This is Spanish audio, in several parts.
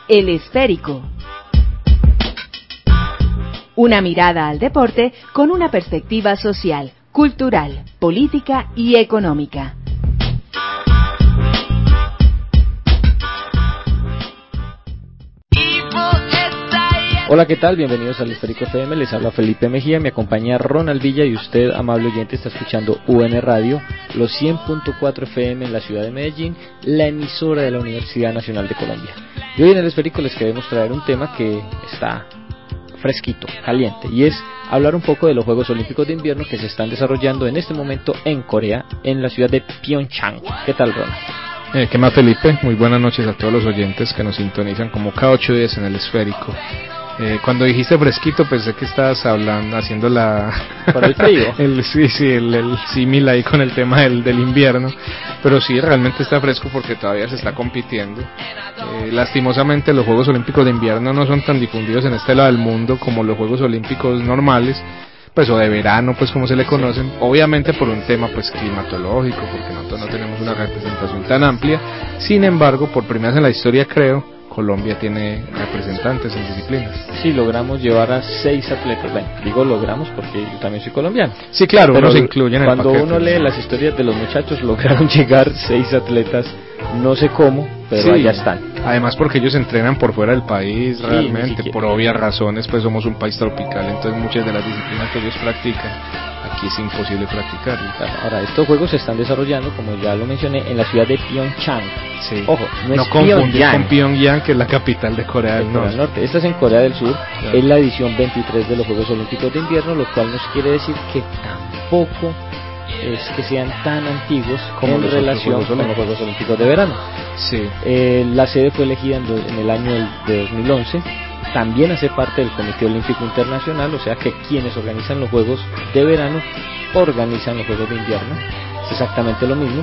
El Esférico. Una mirada al deporte con una perspectiva social, cultural, política y económica. Hola, ¿qué tal? Bienvenidos al Esférico FM, les habla Felipe Mejía, me acompaña Ronald Villa y usted, amable oyente, está escuchando UN Radio, los 100.4 FM en la ciudad de Medellín, la emisora de la Universidad Nacional de Colombia. Y hoy en el Esférico les queremos traer un tema que está fresquito, caliente, y es hablar un poco de los Juegos Olímpicos de Invierno que se están desarrollando en este momento en Corea, en la ciudad de Pyeongchang. ¿Qué tal, Ronald? ¿Qué más, Felipe? Muy buenas noches a todos los oyentes que nos sintonizan como cada 8 días en el Esférico. Cuando dijiste fresquito pensé que estabas haciendo por el frío. el símil ahí con el tema del invierno, pero sí, realmente está fresco porque todavía se está compitiendo. Lastimosamente los Juegos Olímpicos de Invierno no son tan difundidos en este lado del mundo como los Juegos Olímpicos normales, pues, o de verano, pues, como se le conocen, obviamente por un tema pues climatológico, porque nosotros no tenemos una representación tan amplia. Sin embargo, por primera vez en la historia, creo, Colombia tiene representantes en disciplinas. Sí, logramos llevar a 6 atletas. Bueno, digo logramos porque yo también soy colombiano. Sí, claro, pero uno se incluye en el paquete. Cuando uno lee las historias de los muchachos, lograron llegar 6 atletas, no sé cómo, pero sí, allá están. Además porque ellos entrenan por fuera del país, sí, realmente, por obvias razones, pues somos un país tropical, entonces muchas de las disciplinas que ellos practican, aquí es imposible practicarlas. Ahora, estos juegos se están desarrollando, como ya lo mencioné, en la ciudad de Pyeongchang. Sí. Ojo, no es confundir con Pyongyang, que es la capital de Corea del Norte. Esta es en Corea del Sur, claro. Es la edición 23 de los Juegos Olímpicos de Invierno, lo cual nos quiere decir que tampoco es que sean tan antiguos como en relación con los Juegos Olímpicos de verano. Sí. La sede fue elegida en el año de 2011. También hace parte del Comité Olímpico Internacional, o sea que quienes organizan los Juegos de verano organizan los Juegos de invierno. Es exactamente lo mismo.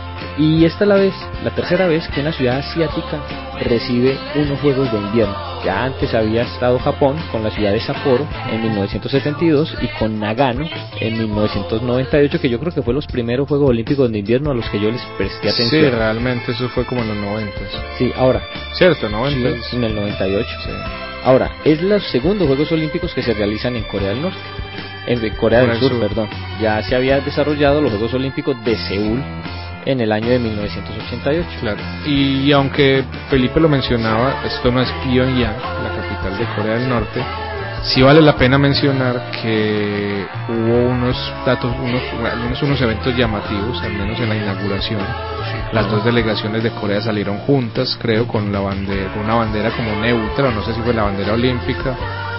Y esta es la tercera vez que una ciudad asiática recibe unos Juegos de invierno. Ya antes había estado Japón con la ciudad de Sapporo en 1972 y con Nagano en 1998, que yo creo que fue los primeros Juegos Olímpicos de invierno a los que yo les presté atención. Sí, realmente eso fue como en los 90. Sí, ahora. ¿Cierto? 90. Sí, en el 98. Sí. Ahora, es los segundos Juegos Olímpicos que se realizan en Corea del Norte. En Corea del Sur, perdón. Ya se había desarrollado los Juegos Olímpicos de Seúl en el año de 1988. Claro. Y aunque Felipe lo mencionaba, esto no es Pyongyang, la capital de Corea del Norte, sí vale la pena mencionar que hubo unos eventos llamativos, al menos en la inauguración. Las dos delegaciones de Corea salieron juntas, creo, con una bandera como neutra, no sé si fue la bandera olímpica.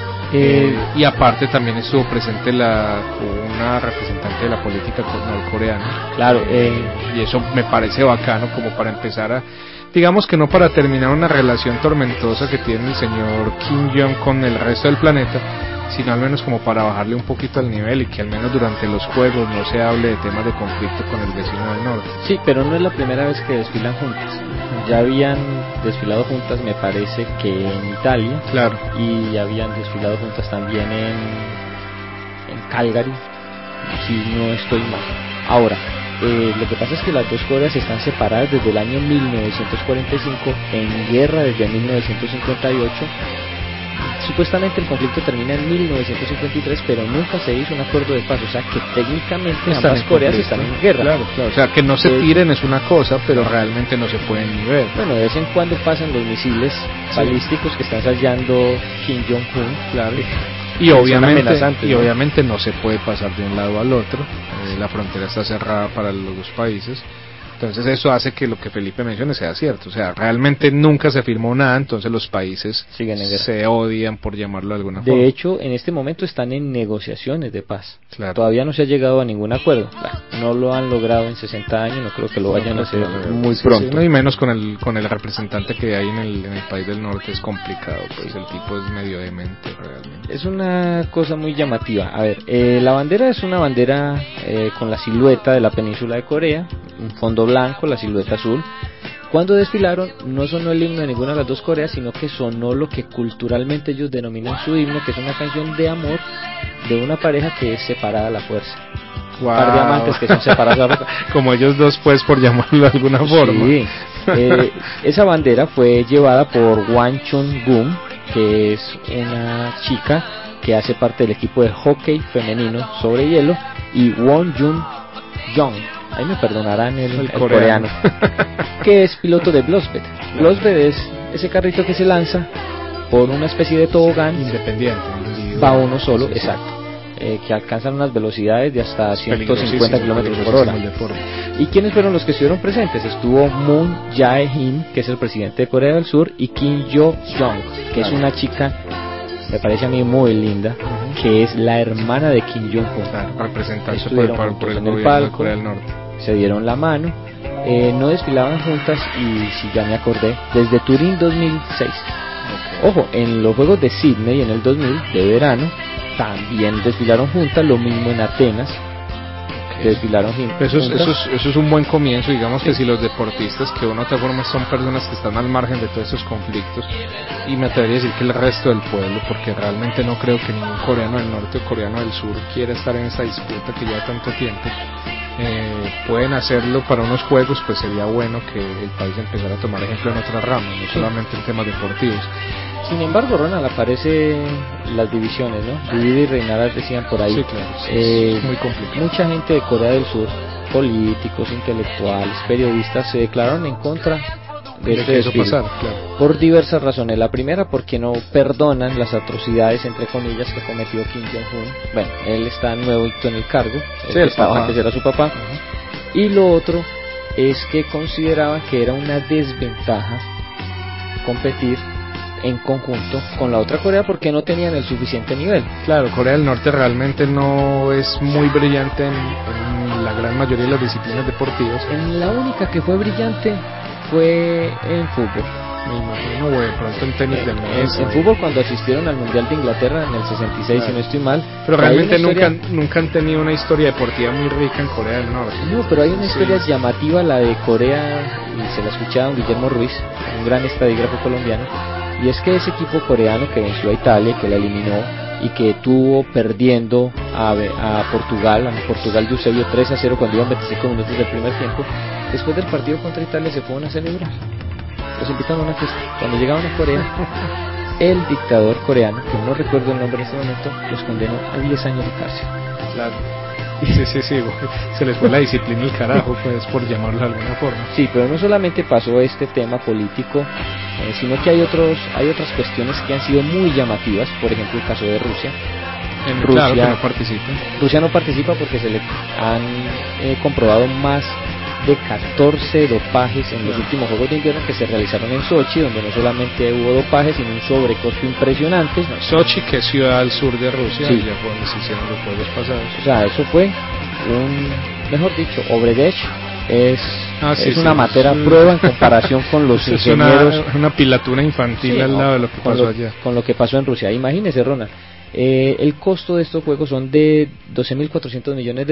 Y aparte también estuvo presente una representante de la política norcoreana. Claro, y eso me parece bacano como para empezar digamos que no para terminar una relación tormentosa que tiene el señor Kim Jong con el resto del planeta, sino al menos como para bajarle un poquito al nivel y que al menos durante los juegos no se hable de temas de conflicto con el vecino del norte. Sí, pero no es la primera vez que desfilan juntas. Ya habían desfilado juntas, me parece que en Italia. Claro. Y habían desfilado juntas también en Calgary, si no estoy mal. Ahora, lo que pasa es que las dos Coreas están separadas desde el año 1945, en guerra desde 1958. Supuestamente el conflicto termina en 1953, pero nunca se hizo un acuerdo de paz, o sea que técnicamente ambas Coreas están en guerra. Claro. O sea que no se tiren es una cosa, pero realmente no se pueden ni ver. Bueno, de vez en cuando pasan los misiles balísticos que está ensayando Kim Jong-un, claro. Y obviamente no se puede pasar de un lado al otro, la frontera está cerrada para los dos países. Entonces eso hace que lo que Felipe mencione sea cierto, o sea, realmente nunca se firmó nada, entonces los países se odian, por llamarlo de alguna forma. De hecho, en este momento están en negociaciones de paz. Claro. Todavía no se ha llegado a ningún acuerdo. No lo han logrado en 60 años, no creo que lo vayan a hacer muy pronto. Sí, no, y menos con el representante que hay en el país del norte, es complicado, pues el tipo es medio demente realmente. Es una cosa muy llamativa. A ver, la bandera es una bandera con la silueta de la península de Corea, un fondo blanco, la silueta azul. Cuando desfilaron no sonó el himno de ninguna de las dos Coreas, sino que sonó lo que culturalmente ellos denominan su himno, que es una canción de amor de una pareja que es separada a la fuerza. un par de amantes que son separados. Como ellos dos, pues, por llamarlo de alguna forma. Sí. Esa bandera fue llevada por Wang Chun-gung, que es una chica que hace parte del equipo de hockey femenino sobre hielo, y Won Jun-young, ahí me perdonarán el coreano, que es piloto de Blosved. Blosved es ese carrito que se lanza por una especie de tobogán independiente, va uno solo, sí, exacto, que alcanzan unas velocidades de hasta 150 kilómetros por hora. ¿Y quiénes fueron los que estuvieron presentes? Estuvo Moon Jae-in, que es el presidente de Corea del Sur, y Kim Yo-jong, que es una chica, me parece a mí muy linda, que es la hermana de Kim Jong-un. Representarse por el gobierno de Corea del Norte. Se dieron la mano, no desfilaban juntas, y si ya me acordé, desde Turín 2006. Ojo, en los Juegos de Sydney en el 2000 de verano también desfilaron juntas, lo mismo en Atenas. Desfilaron juntas. Eso es un buen comienzo, digamos, sí. Que si los deportistas, que de una u otra forma son personas que están al margen de todos esos conflictos, y me atrevería a decir que el resto del pueblo, porque realmente no creo que ningún coreano del norte o coreano del sur quiera estar en esa disputa que lleva tanto tiempo, pueden hacerlo para unos juegos, pues sería bueno que el país empezara a tomar ejemplo en otras ramas, no solamente en temas deportivos. Sin embargo, Ronald, aparecen las divisiones, ¿no? Dividir y reinar, decían por ahí. Sí, claro, sí, es muy complicado. Mucha gente de Corea del Sur, políticos, intelectuales, periodistas, se declararon en contra de este desfile, claro, por diversas razones. La primera, porque no perdonan las atrocidades, entre comillas, que cometió Kim Jong-un. Bueno, él está nuevito en el cargo, sí, el papá. Antes era su papá. Y lo otro es que consideraban que era una desventaja competir en conjunto con la otra Corea porque no tenían el suficiente nivel. Claro, Corea del Norte realmente no es muy brillante en la gran mayoría de las disciplinas deportivas. En la única que fue brillante fue en fútbol. Me imagino, güey, pronto en tenis de mesa. En fútbol, cuando asistieron al Mundial de Inglaterra en el 66, claro, si no estoy mal. Pero realmente nunca han tenido una historia deportiva muy rica en Corea del Norte. No, pero hay una historia llamativa, la de Corea, y se la escuchaba a Guillermo Ruiz, un gran estadígrafo colombiano, y es que ese equipo coreano que venció a Italia, que la eliminó, y que tuvo perdiendo a Portugal de Eusebio 3-0 cuando iban 25 minutos del primer tiempo, después del partido contra Italia se fueron a celebrar. Los invitaron a una fiesta. Cuando llegaban a Corea, el dictador coreano, que no recuerdo el nombre en este momento, los condenó a 10 años de cárcel. Claro. Sí, se les fue la disciplina y el carajo, pues, por llamarlo de alguna forma. Sí, pero no solamente pasó este tema político, sino que hay otras cuestiones que han sido muy llamativas. Por ejemplo, el caso de Rusia. Claro, que no participa. Rusia no participa porque se le han comprobado más de 14 dopajes en los últimos Juegos de Invierno que se realizaron en Sochi, donde no solamente hubo dopajes, sino un sobrecosto impresionante. Sochi, que es ciudad al sur de Rusia, sí, ya fue donde se hicieron los Juegos pasados. O sea, eso fue mejor dicho, Obredech es una matera prueba en comparación con los ingenieros. Es una pilatura infantil, sí, al lado de lo que pasó allá. Con lo que pasó en Rusia. Imagínese, Ronald, el costo de estos juegos son de $12.400 millones,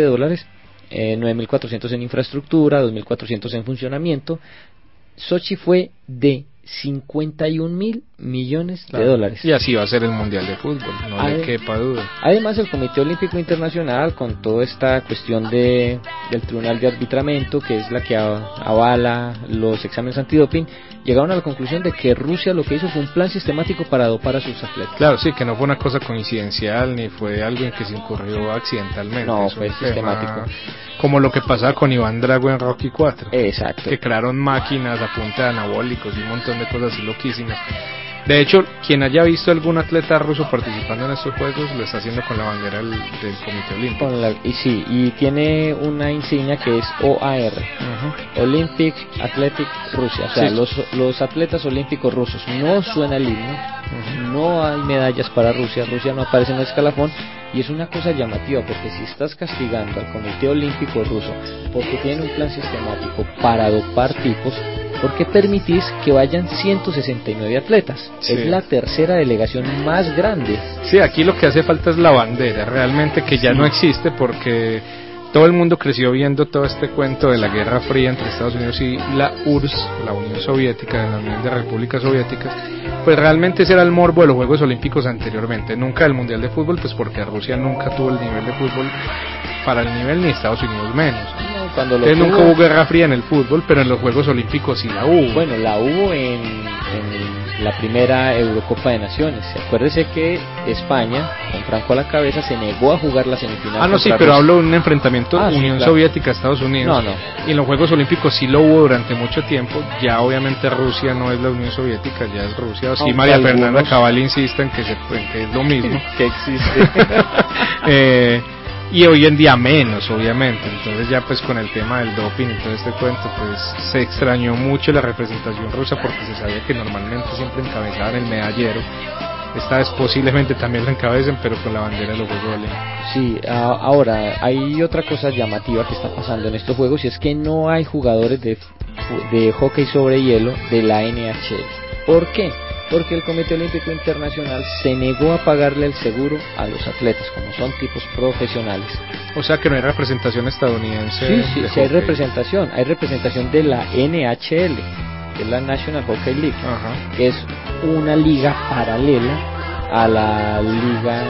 9.400 en infraestructura, 2.400 en funcionamiento. Sochi fue de 51.000 millones de dólares. Y así va a ser el Mundial de Fútbol, no le quepa duda. Además, el Comité Olímpico Internacional, con toda esta cuestión del Tribunal de Arbitramiento, que es la que avala los exámenes antidoping, llegaron a la conclusión de que Rusia lo que hizo fue un plan sistemático para dopar a sus atletas. Claro, sí, que no fue una cosa coincidencial, ni fue algo en que se incurrió accidentalmente. No, fue sistemático. Como lo que pasaba con Iván Drago en Rocky 4. Exacto. Que crearon máquinas a punta de anabólicos y un montón de cosas así loquísimas. De hecho, quien haya visto algún atleta ruso participando en estos juegos lo está haciendo con la bandera del Comité Olímpico. Y tiene una insignia que es OAR, Olympic Athletic Rusia. O sea, sí, los atletas olímpicos rusos. No suena el himno, no hay medallas para Rusia, Rusia no aparece en el escalafón. Y es una cosa llamativa, porque si estás castigando al Comité Olímpico Ruso porque tiene un plan sistemático para dopar tipos, ¿por qué permitís que vayan 169 atletas? Sí. Es la tercera delegación más grande. Sí, aquí lo que hace falta es la bandera, realmente, que ya no existe, porque todo el mundo creció viendo todo este cuento de la Guerra Fría entre Estados Unidos y la URSS, la Unión Soviética, la Unión de Repúblicas Soviéticas. Pues realmente ese era el morbo de los Juegos Olímpicos anteriormente, nunca el Mundial de Fútbol, pues porque Rusia nunca tuvo el nivel de fútbol para el nivel, ni Estados Unidos menos. No, cuando lo Nunca hubo guerra fría en el fútbol, pero en los Juegos Olímpicos sí la hubo. Bueno, la hubo en la primera Eurocopa de Naciones. Acuérdese que España, con Franco a la cabeza, se negó a jugar la semifinal. No, sí, pero hablo de un enfrentamiento Unión Soviética-Estados Unidos. No. Y en los Juegos Olímpicos sí lo hubo durante mucho tiempo. Ya obviamente Rusia no es la Unión Soviética, ya es Rusia. Sí, María Fernanda Cabal insiste en que es lo mismo. Que existe. Y hoy en día menos, obviamente. Entonces ya pues con el tema del doping y todo este cuento, pues se extrañó mucho la representación rusa, porque se sabía que normalmente siempre encabezaban el medallero. Esta vez posiblemente también lo encabecen, pero con la bandera de los Juegos Olímpicos. Sí, ahora hay otra cosa llamativa que está pasando en estos juegos, y es que no hay jugadores de hockey sobre hielo de la NHL. ¿Por qué? Porque el Comité Olímpico Internacional se negó a pagarle el seguro a los atletas, como son tipos profesionales. O sea que no hay representación estadounidense. Sí, hay representación de la NHL, que es la National Hockey League. Ajá. Que es una liga paralela a la liga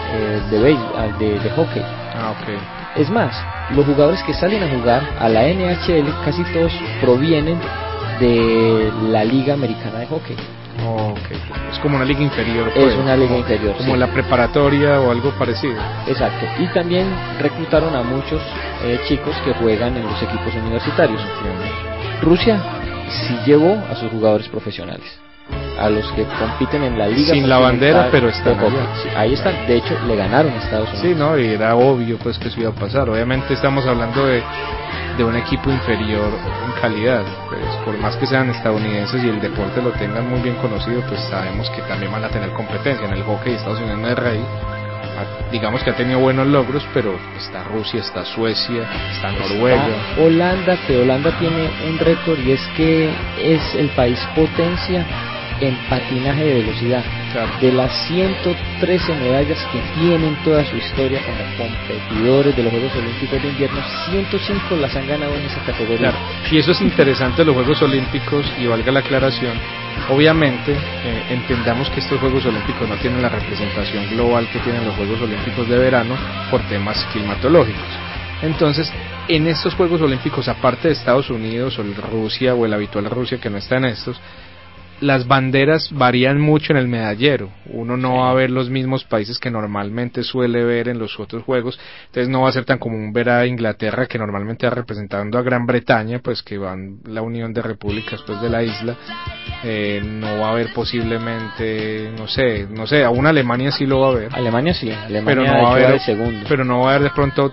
de hockey. Okay. Es más, los jugadores que salen a jugar a la NHL casi todos provienen de la Liga Americana de Hockey. Okay. Es como una liga inferior, pues. Es una liga inferior, como sí. La preparatoria o algo parecido. Exacto. Y también reclutaron a muchos chicos que juegan en los equipos universitarios. Rusia sí llevó a sus jugadores profesionales, a los que compiten en la liga sin la bandera, pero están sí, ahí están. De hecho, le ganaron a Estados Unidos. Sí, no, y era obvio pues que eso iba a pasar. Obviamente estamos hablando de un equipo inferior en calidad, pues por más que sean estadounidenses y el deporte lo tengan muy bien conocido, pues sabemos que también van a tener competencia. En el hockey Estados Unidos no es rey, digamos que ha tenido buenos logros, pero está Rusia, está Suecia, está Noruega, está Holanda, que Holanda tiene un récord, y es que es el país potencia en patinaje de velocidad. Claro. De las 113 medallas que tienen toda su historia como competidores de los Juegos Olímpicos de Invierno, 105 las han ganado en esa categoría. Claro. Y eso es interesante de los Juegos Olímpicos, y valga la aclaración, obviamente entendamos que estos Juegos Olímpicos no tienen la representación global que tienen los Juegos Olímpicos de verano por temas climatológicos. Entonces, en estos Juegos Olímpicos, aparte de Estados Unidos o Rusia o el habitual Rusia que no está en estos, las banderas varían mucho en el medallero. Uno no va a ver los mismos países que normalmente suele ver en los otros juegos. Entonces no va a ser tan común ver a Inglaterra, que normalmente va representando a Gran Bretaña, pues que van la Unión de Repúblicas pues de la isla. No va a haber posiblemente, no sé, a una Alemania sí lo va a ver. Alemania sí, pero no va a haber el segundo. Pero no va a haber de pronto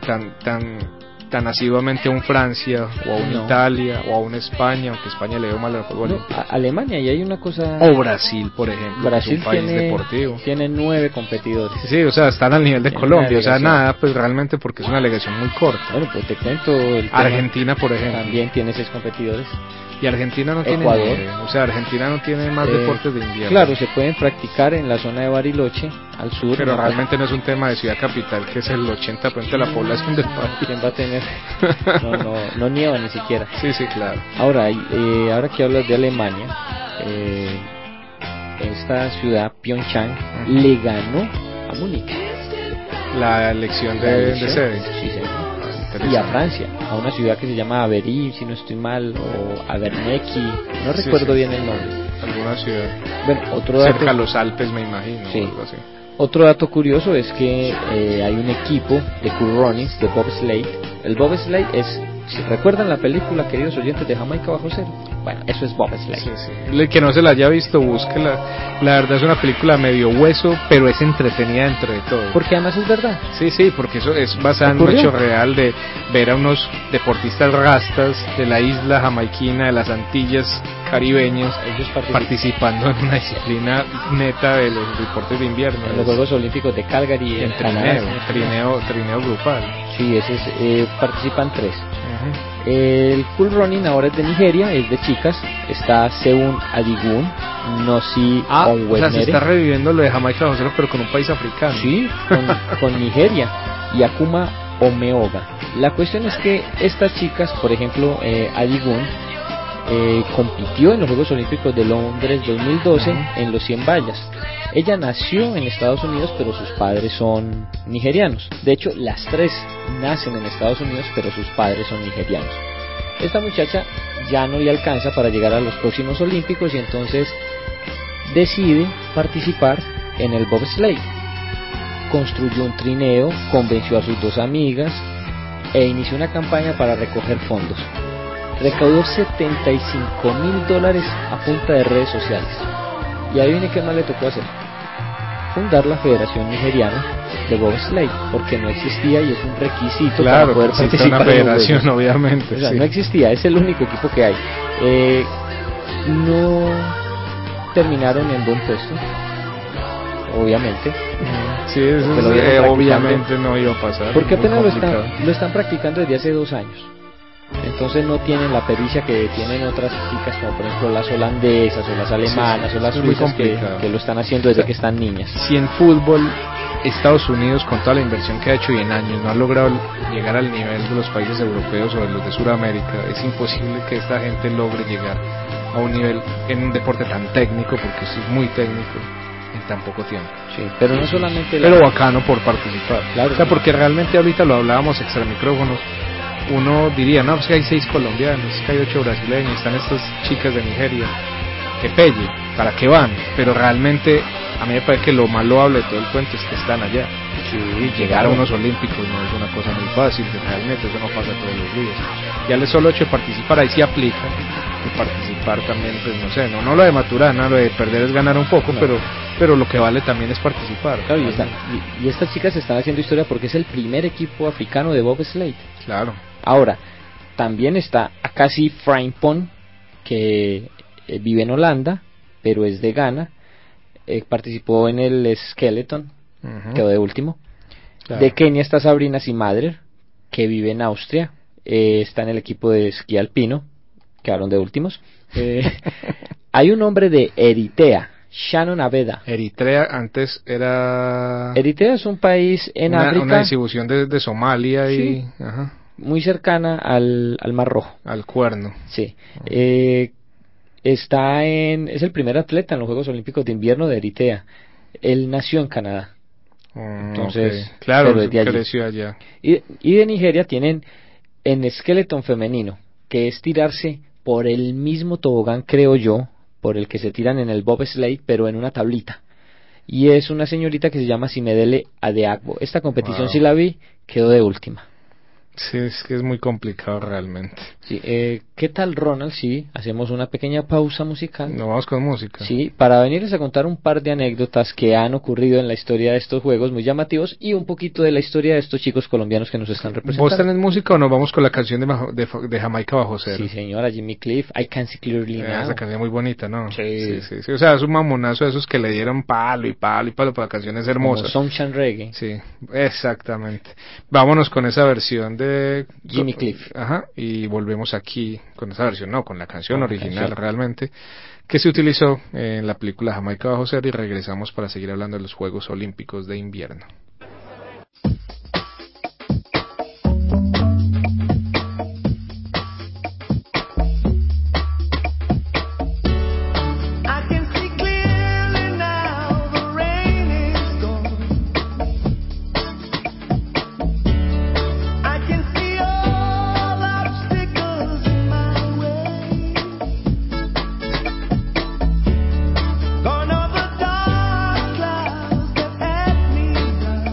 tan asiduamente a un Francia o a un Italia o a un España, aunque España le dio mal al fútbol. Alemania, y hay una cosa. O Brasil, por ejemplo. Brasil, es un país deportivo. Tiene 9 competidores. Sí, o sea, están al nivel de Colombia, o sea, nada, pues realmente porque es una delegación muy corta. Bueno, pues te cuento. Argentina, por ejemplo. También tiene 6 competidores. Y Argentina no tiene Ecuador. O sea, Argentina no tiene más deportes de invierno. Claro, se pueden practicar en la zona de Bariloche, al sur. Pero realmente no es un tema de ciudad capital, que es el 80% de la población del país. ¿Quién va a tener? No nieva ni siquiera. Sí, claro. Ahora que hablas de Alemania, esta ciudad, Pyeongchang, le ganó a Múnich. La elección de sede. Sí, señor. Y a Francia, a una ciudad que se llama Avery, si no estoy mal, o Abernethy, no recuerdo bien el nombre. Alguna ciudad. Bueno, otro dato, cerca a los Alpes, me imagino. Sí. O algo así. Otro dato curioso es que hay un equipo de curroning, de bobsleigh. El bobsleigh es, si recuerdan la película, queridos oyentes, de Jamaica Bajo Cero, bueno, eso es bobsleigh. Sí. El que no se la haya visto, búsquela. La verdad es una película medio hueso, pero es entretenida dentro de todo. Porque además es verdad. Sí, porque eso es basado en un hecho real de ver a unos deportistas rastas de la isla jamaiquina, de las Antillas caribeñas, ellos participando en una disciplina neta de los deportes de invierno. En los Juegos Olímpicos de Calgary, en trineo grupal. Sí, participan 3. El Cool Running ahora es de Nigeria, es de chicas. Está Seun Adigun, Nosi Onwemere. O sea, se está reviviendo lo de Jamaica Bajo Cero, pero con un país africano. Sí, con Nigeria. Y Akuma Omeoga. La cuestión es que estas chicas, por ejemplo, Adigun, compitió en los Juegos Olímpicos de Londres 2012 en los 100 vallas. Ella nació en Estados Unidos, pero sus padres son nigerianos. De hecho, las tres nacen en Estados Unidos, pero sus padres son nigerianos. Esta muchacha ya no le alcanza para llegar a los próximos Olímpicos y entonces decide participar en el bobsleigh. Construyó un trineo, convenció a sus dos amigas e inició una campaña para recoger fondos. Recaudó $75,000 a punta de redes sociales. Y ahí viene qué más le tocó hacer: fundar la Federación Nigeriana de Bobsleigh, porque no existía y es un requisito para poder participar una federación, obviamente. O sea, sí. No existía, es el único equipo que hay. No terminaron en buen puesto, obviamente. Sí, eso obviamente no iba a pasar. Porque apenas lo están practicando desde hace 2 años. Entonces no tienen la pericia que tienen otras chicas, como por ejemplo las holandesas o las alemanas o las suizas que lo están haciendo desde que están niñas. Si en fútbol Estados Unidos, con toda la inversión que ha hecho y en años, no ha logrado llegar al nivel de los países europeos o de los de Sudamérica, es imposible que esta gente logre llegar a un nivel en un deporte tan técnico, porque esto es muy técnico, en tan poco tiempo. Sí, pero no solamente pero bacano por participar. Claro, o sea, porque realmente ahorita lo hablábamos extra micrófonos. Uno diría, no, pues que hay 6 colombianos, que hay 8 brasileños, están estas chicas de Nigeria, que pelle, ¿para qué van? Pero realmente a mí me parece que lo más loable de todo el cuento es que están allá. Sí, llegar a unos olímpicos no es una cosa muy fácil, realmente eso no pasa todos los días. Ya el solo hecho de participar, ahí sí aplica, y participar también, pues no sé, no lo de Maturana, lo de perder es ganar un poco, no. pero lo que vale también es participar. Claro, y estas chicas están haciendo historia porque es el primer equipo africano de bobsleigh. Claro. Ahora, también está Akasi Frimpong, que vive en Holanda, pero es de Ghana. Participó en el skeleton, quedó de último. Claro. De Kenia está Sabrina Simadrer, que vive en Austria, está en el equipo de esquí alpino, quedaron de últimos. Hay un hombre de Eritrea, Shannon Abeda. Eritrea antes era... Eritrea es un país en África. Una distribución de Somalia sí. y... Ajá. Muy cercana al Mar Rojo. Al Cuerno. Sí. Es el primer atleta en los Juegos Olímpicos de Invierno de Eritrea. Él nació en Canadá. Entonces, okay. Claro, creció allá. Y de Nigeria tienen en skeleton femenino, que es tirarse por el mismo tobogán, creo yo, por el que se tiran en el bobsleigh, pero en una tablita. Y es una señorita que se llama Simedele Adeagbo. Esta competición sí la vi, quedó de última. Sí, es que es muy complicado realmente. Sí, ¿qué tal, Ronald? Sí, hacemos una pequeña pausa musical. Nos vamos con música. Sí, para venirles a contar un par de anécdotas que han ocurrido en la historia de estos juegos muy llamativos y un poquito de la historia de estos chicos colombianos que nos están representando. ¿Vos tenés música o nos vamos con la canción de Jamaica Bajo Cero? Sí, señora, Jimmy Cliff, I Can See Clearly Now. Esa canción muy bonita, ¿no? Sí. O sea, es un mamonazo de esos que le dieron palo y palo, pero la canción es hermosa. Como Sunshine Reggae. Sí, exactamente. Vámonos con esa versión de Jimmy Cliff. Ajá, y volvemos aquí con esa versión, no, con la canción original realmente, que se utilizó en la película Jamaica Bajo Cero, y regresamos para seguir hablando de los Juegos Olímpicos de Invierno. Gone over dark clouds that had me blind.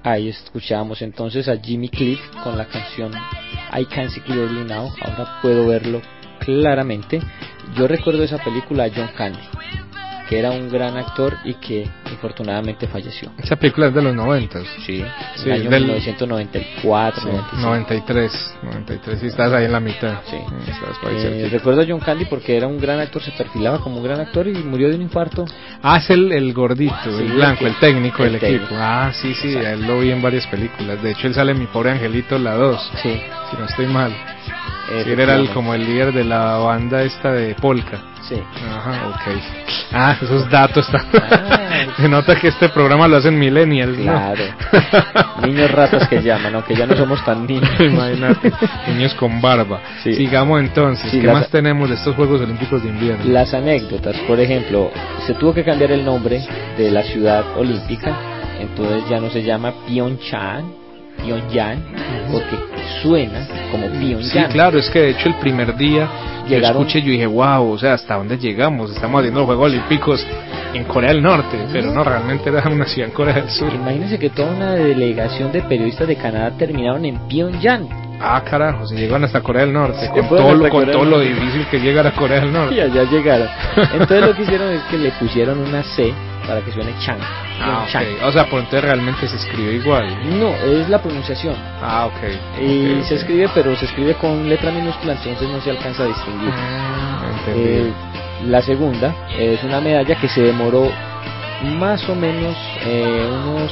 Ahí escuchábamos entonces a Jimmy Cliff con la canción I Can See Clearly Now, ahora puedo verlo claramente. Yo recuerdo esa película a John Candy, que era un gran actor y que infortunadamente falleció. Esa película es de los 90. Sí, el año 1994, 93, y estás ahí en la mitad. Sí. Estabas por ahí cerquita. Recuerdo a John Candy porque era un gran actor, se perfilaba como un gran actor y murió de un infarto. Ah, es el gordito, Sí, el blanco, el técnico del técnico. equipo. Ah, sí, Exacto. a él lo vi en varias películas. De hecho, él sale en Mi Pobre Angelito, la 2, Sí. si no estoy mal. Sí, él era como el líder de la banda esta de Polka. Sí. Ajá, ok. Ah, esos datos. Ah, Se nota que este programa lo hacen millennials, ¿no? claro. Niños ratas que llaman, aunque ya no somos tan niños. Imagínate, niños con barba. Sí. Sigamos entonces, Sí, ¿qué más tenemos de estos Juegos Olímpicos de Invierno? Las anécdotas, por ejemplo, se tuvo que cambiar el nombre de la ciudad olímpica, entonces ya no se llama Pyeongchang, porque suena como Pyongyang. Sí, claro, es que de hecho el primer día Llegaron... yo escuché, yo dije, wow, o sea, ¿hasta dónde llegamos? Estamos haciendo los Juegos Olímpicos en Corea del Norte, pero no, realmente era una ciudad en Corea del Sur. Imagínense que toda una delegación de periodistas de Canadá terminaron en Pyongyang. Ah, carajo, se llegaron hasta Corea del Norte, Se con fueron hasta todo Corea lo del Norte. difícil que es llegar a Corea del Norte. Y allá llegaron. Entonces lo que hicieron es que le pusieron una C para que suene Chang. Ah, Chang. ok, o sea, por entonces realmente se escribe igual. No, es la pronunciación. Ah, ok. Y Ok, se ok. escribe, pero se escribe con letra minúscula, entonces no se alcanza a distinguir. Entendido. La segunda es una medalla que se demoró más o menos unos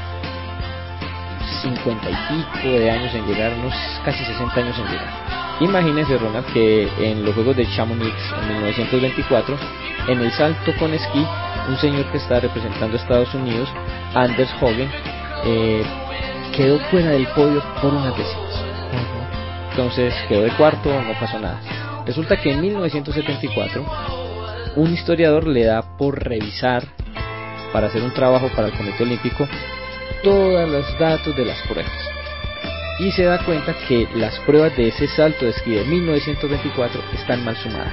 50 y pico de años en llegar, unos casi 60 años en llegar. Imagínense, Ronald, que en los Juegos de Chamonix en 1924, en el salto con esquí, un señor que está representando a Estados Unidos, Anders Hogen, quedó fuera del podio por unas décimas. Entonces quedó de cuarto, no pasó nada. Resulta que en 1974 un historiador le da por revisar, para hacer un trabajo para el Comité Olímpico, todos los datos de las pruebas y se da cuenta que las pruebas de ese salto de esquí de 1924 están mal sumadas.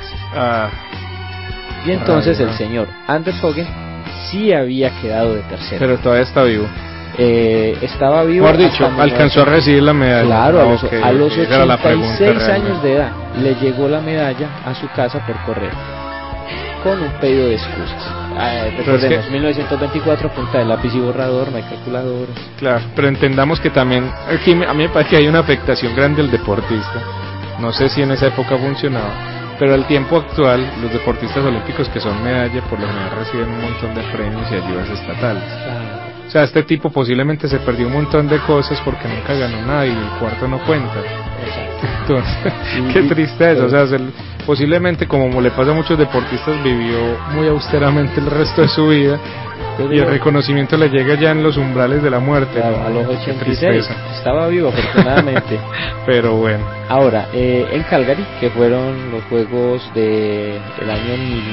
Y entonces el señor Anders Hogen sí había quedado de tercero, Pero todavía está vivo. estaba vivo. Por dicho, hasta alcanzó a recibir la medalla. Claro, a los esa era la pregunta 86 años realmente. de edad le llegó la medalla a su casa por correo con un pedido de excusas. Recordemos, 1924, punta de lápiz y borrador, no hay calculadora. Claro, pero entendamos que también aquí a mí me parece que hay una afectación grande al deportista. No sé si en esa época funcionaba, pero al tiempo actual los deportistas olímpicos que son medalla por lo general reciben un montón de premios y ayudas estatales. O sea, este tipo posiblemente se perdió un montón de cosas porque nunca ganó nada y el cuarto no cuenta. Entonces, qué triste eso. O sea, posiblemente, como le pasa a muchos deportistas, vivió muy austeramente el resto de su vida y el reconocimiento le llega ya en los umbrales de la muerte. Claro, ¿no? a los Qué 86 tristeza. estaba vivo afortunadamente. Pero bueno. Ahora, en Calgary, que fueron los Juegos del año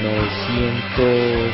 1980,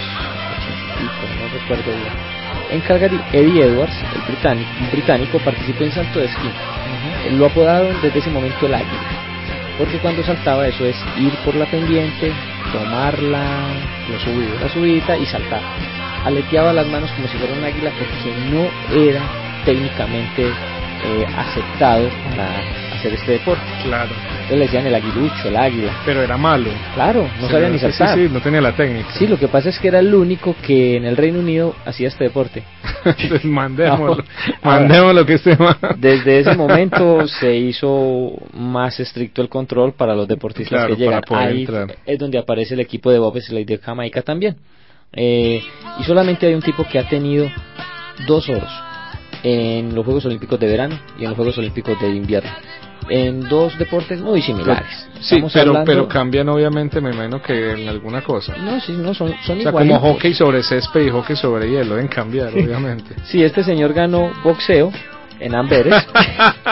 no recuerdo bien. En Calgary, Eddie Edwards, un británico, participó en salto de esquí. Lo apodaron desde ese momento el águila, porque cuando saltaba eso es ir por la pendiente, tomar la subida y saltar. Aleteaba las manos como si fuera un águila porque no era técnicamente aceptado para hacer este deporte. Claro. Entonces le decían el aguilucho, el águila. Pero era malo. Claro, no sabía ni saltar. Sí, no tenía la técnica. Sí, lo que pasa es que era el único que en el Reino Unido hacía este deporte. Entonces mandémoslo. Ahora, Mandémoslo que esté mal. Desde ese momento se hizo más estricto el control para los deportistas, claro, que llegan. para poder Ahí entrar. es donde aparece el equipo de bobsleigh de Jamaica también. Y solamente hay un tipo que ha tenido 2 oros en los Juegos Olímpicos de verano y en los Juegos Olímpicos de invierno, en 2 deportes muy similares. Sí, Estamos pero hablando... cambian obviamente, me imagino que en alguna cosa. No, sí, no, son O sea, igualitos. como hockey sobre césped y hockey sobre hielo, deben cambiar, obviamente. Sí, este señor ganó boxeo en Amberes.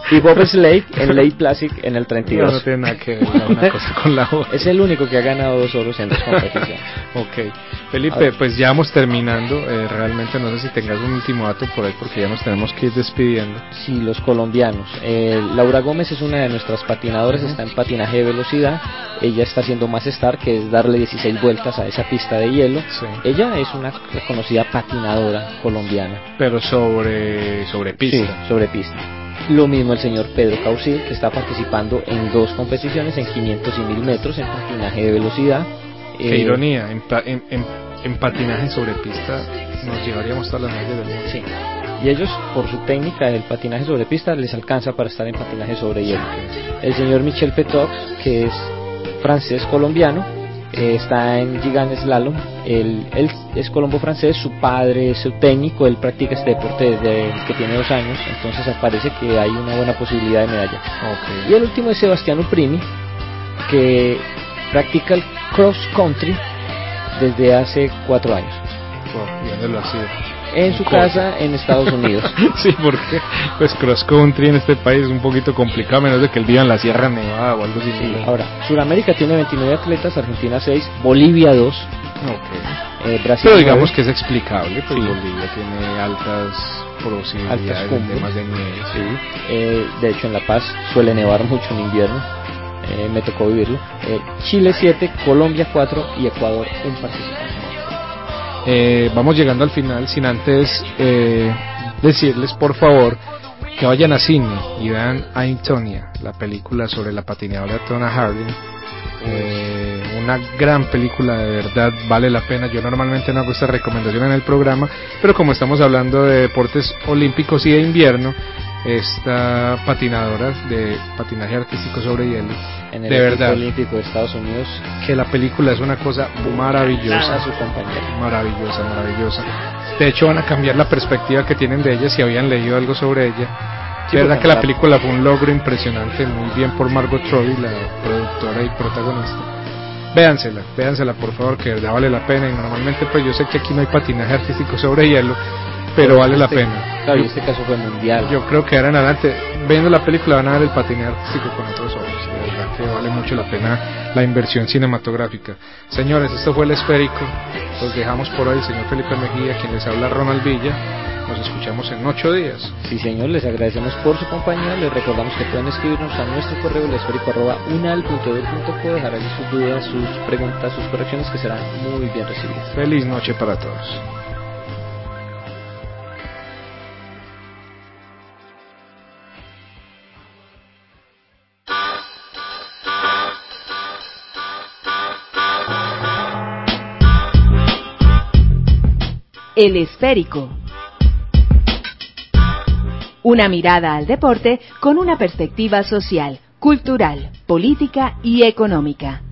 y bobsleigh en Lake Placid en el 32. No tiene nada que ver una cosa con la otra. Es el único que ha ganado 2 oros en 2 competiciones. Ok, Felipe, pues ya vamos terminando. Realmente no sé si tengas un último dato por ahí, porque ya nos tenemos que ir despidiendo. Sí, los colombianos. Laura Gómez es una de nuestras patinadoras, está en patinaje de velocidad. Ella está haciendo más start, que es darle 16 vueltas a esa pista de hielo. Sí. Ella es una reconocida patinadora colombiana. Pero sobre pista. Sí, sobre pista. Lo mismo el señor Pedro Causil, que está participando en 2 competiciones, en 500 y 1000 metros, en patinaje de velocidad. Qué ironía, en patinaje sobre pista nos llevaríamos todas las medallas del mundo. Sí. Y ellos, por su técnica del patinaje sobre pista, les alcanza para estar en patinaje sobre hielo. El señor Michel Petox, que es francés colombiano, está en gigant slalom. Él es colombo-francés, su padre es su técnico, él practica este deporte desde que tiene 2 años, entonces parece que hay una buena posibilidad de medalla. Okay. Y el último es Sebastiano Primi, que practica el cross country desde hace 4 años. ¿Y dónde lo hacía? En su casa en Estados Unidos. Sí, porque pues cross country en este país es un poquito complicado, a menos de que él viva en la Sierra Nevada o algo así. Sí. Ahora, Sudamérica tiene 29 atletas, Argentina 6, Bolivia 2. Okay. Brasil. Pero 9. digamos que es explicable, pues sí. Bolivia tiene altas posibilidades de temas de nieve. Sí. De hecho, en La Paz suele nevar mucho en invierno. Me tocó vivirlo. Chile 7, Colombia 4 y Ecuador 1 participante. Vamos llegando al final, sin antes decirles por favor que vayan a cine y vean Antonia, la película sobre la patinadora Tonya Harding. Una gran película, de verdad vale la pena. Yo normalmente no hago esta recomendación en el programa, pero como estamos hablando de deportes olímpicos y de invierno, esta patinadora de patinaje artístico sobre hielo, en el de verdad olímpico de Estados Unidos, que la película es una cosa maravillosa, a su compañera. maravillosa. De hecho van a cambiar la perspectiva que tienen de ella si habían leído algo sobre ella. Sí, de verdad que la película fue un logro impresionante, muy bien por Margot Robbie, la productora y protagonista. Véansela por favor, que de verdad vale la pena. Y normalmente pues yo sé que aquí no hay patinaje artístico sobre hielo, pero vale la pena. Claro, y este caso fue mundial. Yo creo que ahora en adelante, viendo la película, van a ver el patinaje artístico con otros ojos. De verdad que vale mucho la pena la inversión cinematográfica. Señores, esto fue El Esférico. Los dejamos por hoy, el señor Felipe Mejía, quien les habla, Ronald Villa. Nos escuchamos en 8 días. Sí, señor, les agradecemos por su compañía. Les recordamos que pueden escribirnos a nuestro correo elesférico@unal.edu.co, dejar allí sus dudas, sus preguntas, sus correcciones, que serán muy bien recibidas. Feliz noche para todos. El Esférico. Una mirada al deporte con una perspectiva social, cultural, política y económica.